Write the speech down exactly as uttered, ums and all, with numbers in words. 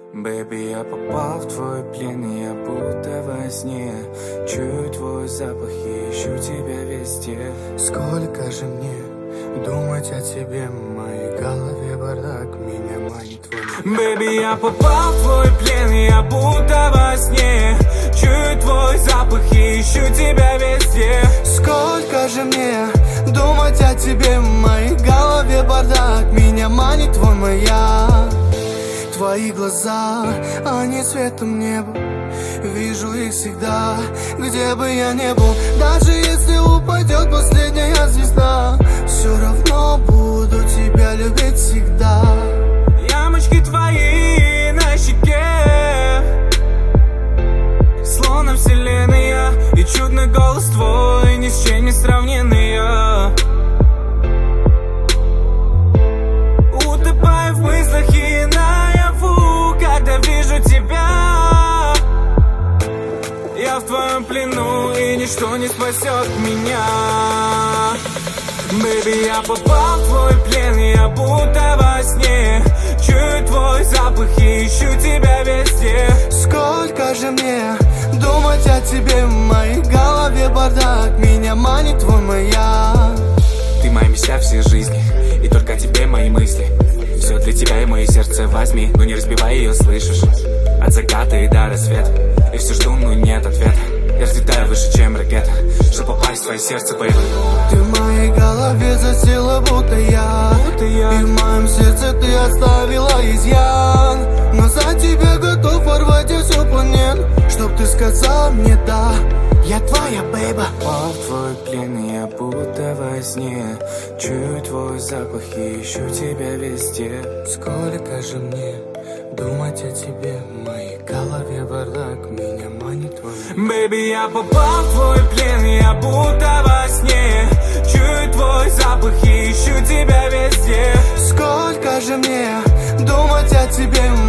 Бэби, я попал в твой плен, и я будто во сне. Чую твой запах и ищу тебя везде. Сколько же мне думать о тебе, в моей голове бардак, меня манит твой. Бэби, я попал в твой плен, и я будто во сне. Чую твой запах и ищу тебя везде. Сколько же мне думать о тебе, в моей голове бардак, меня манит твой маяк. Твои глаза, они светом неба, вижу их всегда, где бы я ни был. Даже если упадет последняя звезда, все равно буду тебя любить всегда. Ямочки твои на щеке, словно вселенная, и чудный голос твой ни с чем не сравненный. Утопаю в мыслях и наяву, когда вижу тебя. Я в твоем плену, и ничто не спасет меня. Бэби, я попал в твой плен, и я будто во сне. Чую твой запах и ищу тебя везде. Сколько же мне думать о тебе, в моей голове бардак, меня манит твой маяк. Ты моя мечта всей жизни, и только о тебе мои мысли. Все для тебя и мое сердце возьми, но не разбивай ее, слышишь? От заката и до рассвета, и все жду, но нет ответа. Я взлетаю выше, чем ракета, чтобы попасть в твое сердце, бэйби. Ты в моей голове засела, будто я, будто я. И в моем сердце ты оставила изъян. Но за тебя готов порвать я всю планету, чтоб ты сказал мне да, я твоя, бэйба. Попал в твой плен, и я будто во сне. Чую твой запах и ищу тебя везде. Сколько же мне думать о тебе, в моей голове бардак, меня манит твой. Бэби, я попал в твой плен, и я будто во сне. Чую твой запах и ищу тебя везде. Сколько же мне думать о тебе,